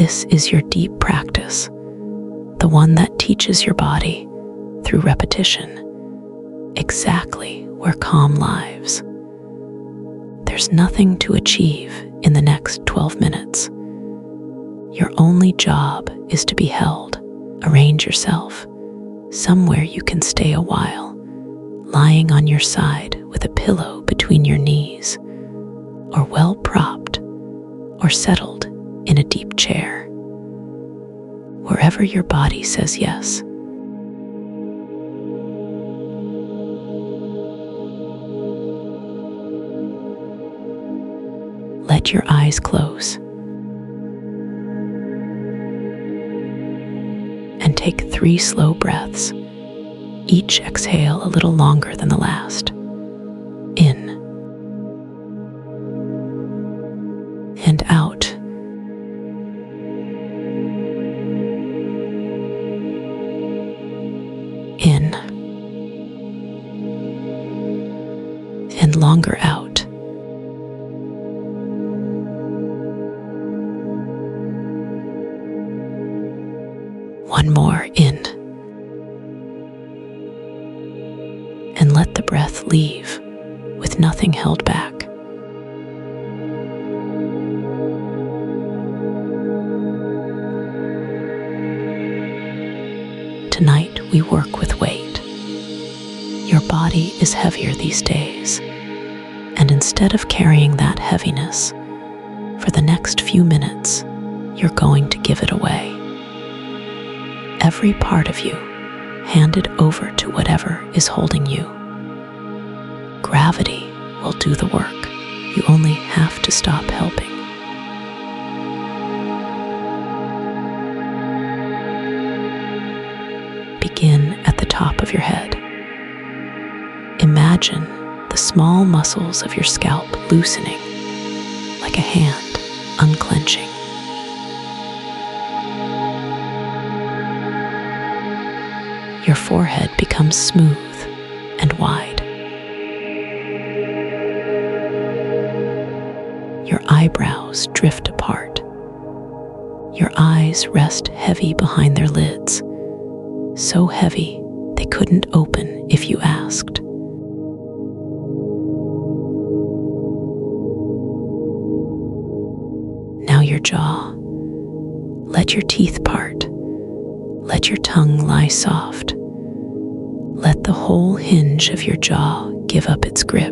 This is your deep practice, the one that teaches your body, through repetition, exactly where calm lives. There's nothing to achieve in the next 12 minutes. Your only job is to be held. Arrange yourself somewhere you can stay a while, lying on your side with a pillow between your knees, or well propped or settled in a deep chair. Wherever your body says yes. Let your eyes close and take 3 slow breaths. Each exhale a little longer than the last. In and out. In and longer out. One more in. And let the breath leave with nothing held back. Tonight we work with weight. Your body is heavier these days, and instead of carrying that heaviness, for the next few minutes, you're going to give it away. Every part of you handed over to whatever is holding you. Gravity will do the work. You only have to stop helping. Begin at the top of your head. Imagine the small muscles of your scalp loosening, like a hand unclenching. Your forehead becomes smooth and wide. Your eyebrows drift apart. Your eyes rest heavy behind their lids, so heavy they couldn't open if you asked. Now your jaw. Let your teeth part. Let your tongue lie soft. Let the whole hinge of your jaw give up its grip.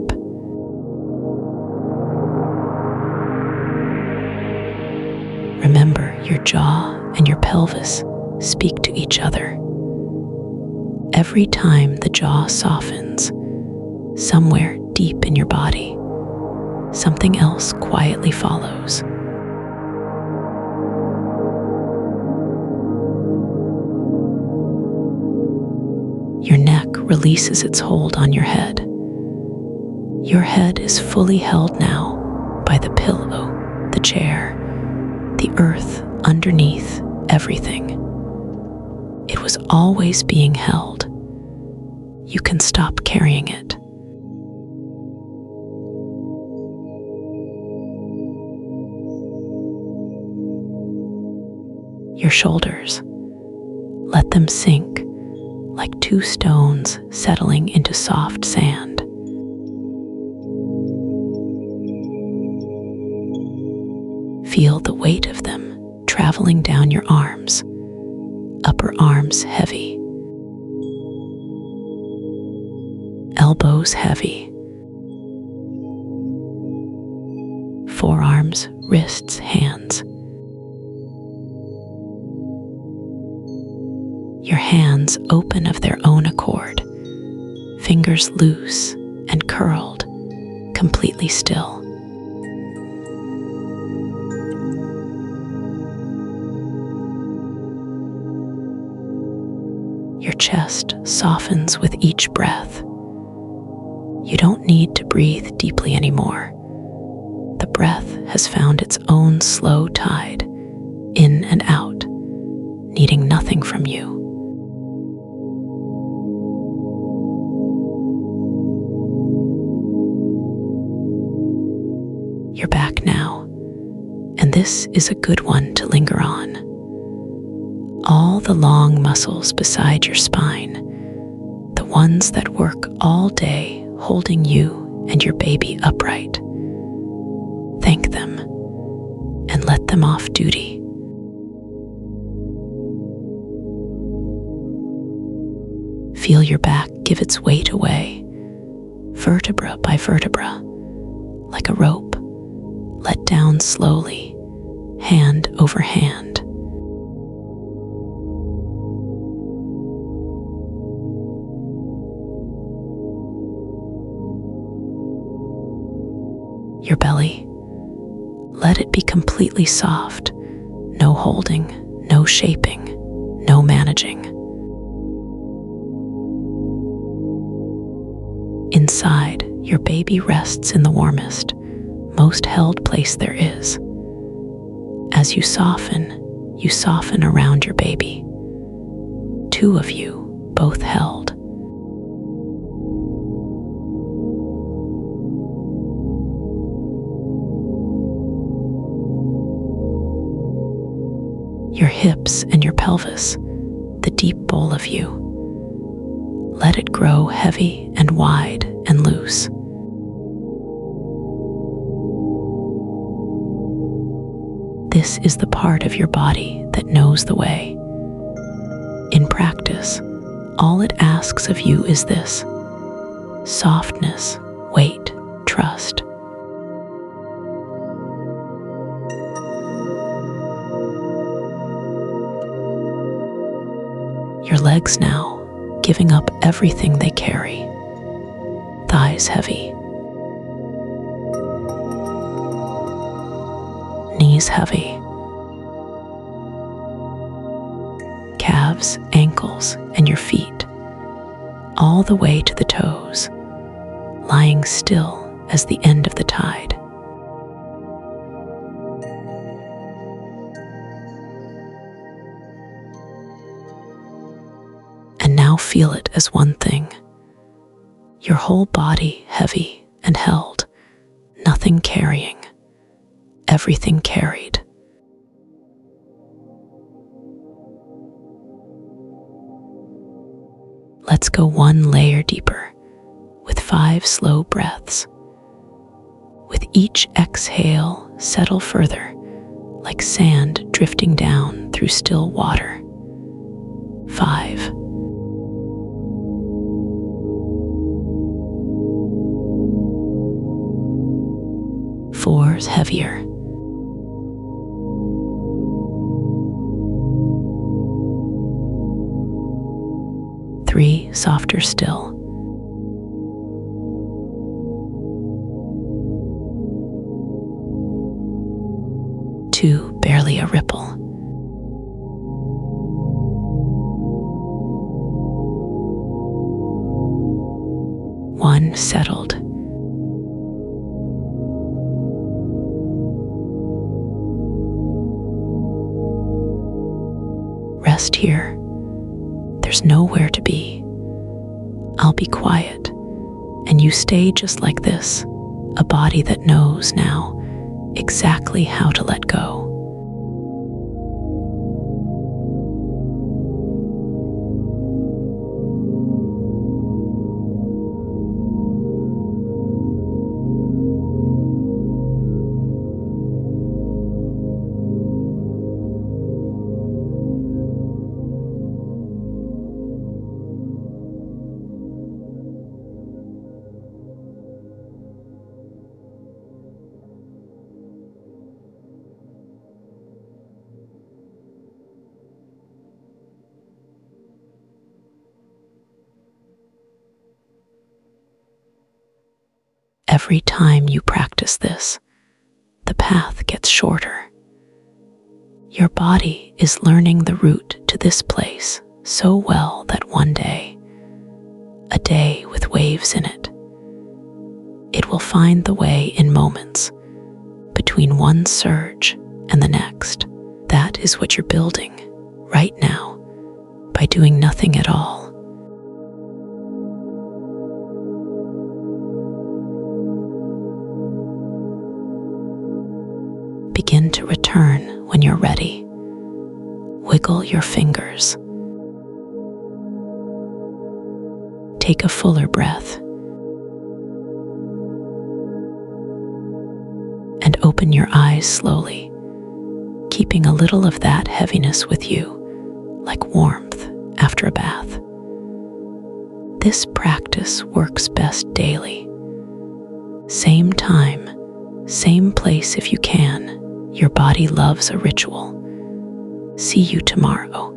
Remember, your jaw and your pelvis speak to each other. Every time the jaw softens, somewhere deep in your body, something else quietly follows. Your neck releases its hold on your head. Your head is fully held now by the pillow, the chair, the earth underneath everything. It was always being held. You can stop carrying it. Your shoulders, let them sink like 2 stones settling into soft sand. Feel the weight of them traveling down your arms, upper arms heavy, elbows heavy, forearms, wrists, hands. Your hands open of their own accord, fingers loose and curled, completely still. Your chest softens with each breath. You don't need to breathe deeply anymore. The breath has found its own slow tide, in and out, needing nothing from you. You're back now, and This is a good one to linger on. All the long muscles beside your spine, the ones that work all day holding you and your baby upright. Thank them and let them off duty. Feel your back give its weight away, vertebra by vertebra, like a rope, let down slowly, hand over hand. Your belly, let it be completely soft, no holding, no shaping, no managing. Inside, your baby rests in the warmest, most held place there is. As you soften around your baby. Two of you, both held. Your hips and your pelvis, the deep bowl of you. Let it grow heavy and wide and loose. This is the part of your body that knows the way. In practice, all it asks of you is this: softness, wait, trust. Your legs now, giving up everything they carry. Thighs heavy. Knees heavy. Calves, ankles, and your feet, all the way to the toes, lying still as the end of the tide. And now feel it as one thing. Your whole body heavy and held, nothing carrying, everything carried. Let's go one layer deeper with 5 slow breaths. With each exhale, settle further, like sand drifting down through still water. 5. 4's heavier. 3 softer still. 2 barely a ripple. 1 settled. Rest here. There's nowhere to be. I'll be quiet, and you stay just like this, a body that knows now exactly how to let go. Every time you practice this, the path gets shorter. Your body is learning the route to this place so well that one day, a day with waves in it, it will find the way in moments between one surge and the next. That is what you're building right now by doing nothing at all. Begin to return when you're ready. Wiggle your fingers. Take a fuller breath. And open your eyes slowly, keeping a little of that heaviness with you, like warmth after a bath. This practice works best daily. Same time, same place if you can. Your body loves a ritual. See you tomorrow.